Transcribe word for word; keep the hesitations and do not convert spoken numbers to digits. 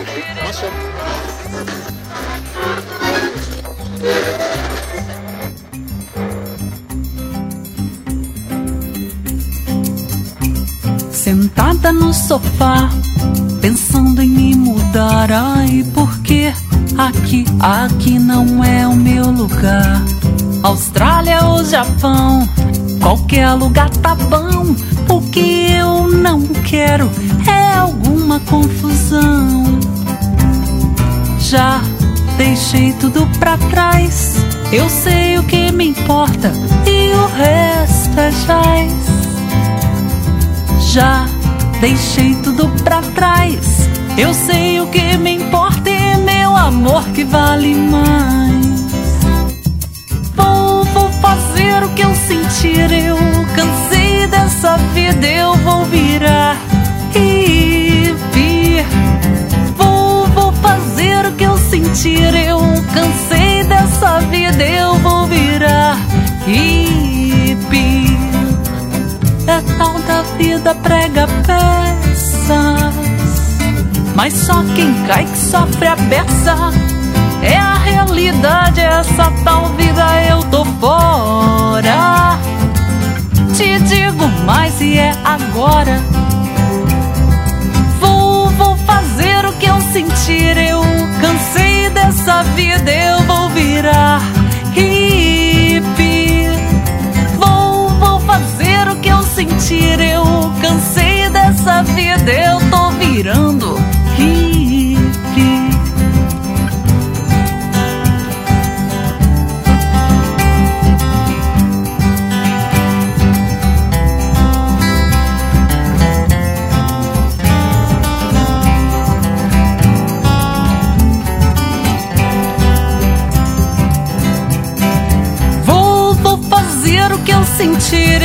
Sentada no sofá, pensando em me mudar. Ai, porque aqui, aqui não é o meu lugar. Austrália ou Japão, qualquer lugar tá bom. O que eu não quero é alguma confusão. Já deixei tudo pra trás, eu sei o que me importa e o resto é jaz. Já deixei tudo pra trás, eu sei o que me importa e meu amor que vale mais. Vou, vou fazer o que eu sentir, eu cansei dessa vida, eu vou virar hippie. Vou, vou fazer o que eu sentir, eu cansei dessa vida, eu vou virar hippie. É tal da vida prega peças, mas só quem cai que sofre a beça. É a realidade, essa tal vida, eu tô fora. Te digo mais e é agora. Vou, vou fazer o que eu sentir, eu cansei dessa vida, eu vou virar hippie. Vou, vou fazer o que eu sentir, eu cansei dessa vida, eu tô virando hippie. Vou, vou fazer o que eu sentir,